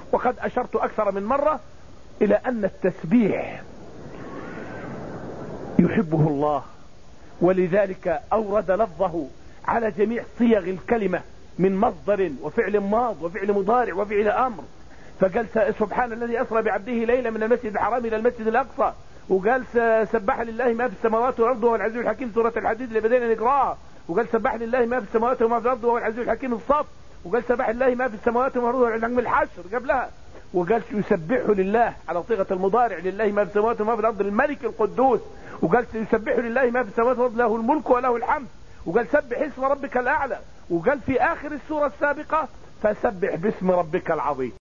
وقد أشرت أكثر من مرة إلى أن التسبيح يحبه الله، ولذلك أورد لفظه على جميع صيغ الكلمة من مصدر وفعل ماض وفعل مضارع وفعل أمر. فقال سبحان الذي أسرى بعبده ليلة من المسجد الحرام إلى المسجد الأقصى، وقال سبح لله ما في السماوات والأرض وهو العزيز الحكيم سورة الحديد اللي بدينا نقراها، وقال سبح لله ما في السماوات وما في الأرض وهو العزيز الحكيم الصف، وقال سبح لله ما في السماوات وما في الأرض وهو العزيز الحكيم الحشر قبلها، وقال يسبح لله على صيغة المضارع لله ما في السماوات وما في الأرض الملك القدوس، وقال يسبح لله ما في السماوات والأرض له الملك وله الحمد، وقال سبح اسم ربك الأعلى، وقال في آخر السورة السابقة فسبح باسم ربك العظيم.